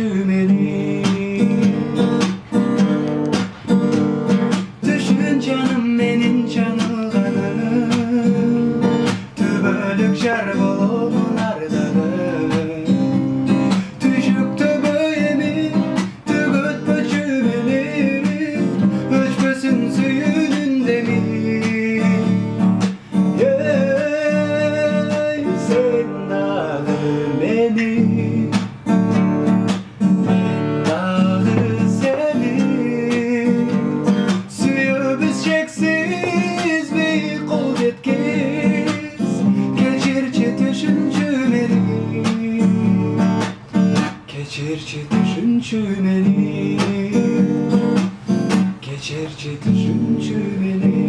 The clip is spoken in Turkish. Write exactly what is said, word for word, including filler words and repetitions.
düşüncümeli. Düşün canım benim canılganım, tübölük şarbolonlardanım. Düşüp tüböye mi tügöt böcümeli, öçmesin suyunun mi? Yey sen dağı benim, ben dağı senin. Suyu biz çeksiz bir kuvvetkeyiz, geçirçi düşüncümeli, geçirçi düşüncümeli, geçirçi düşüncümeli.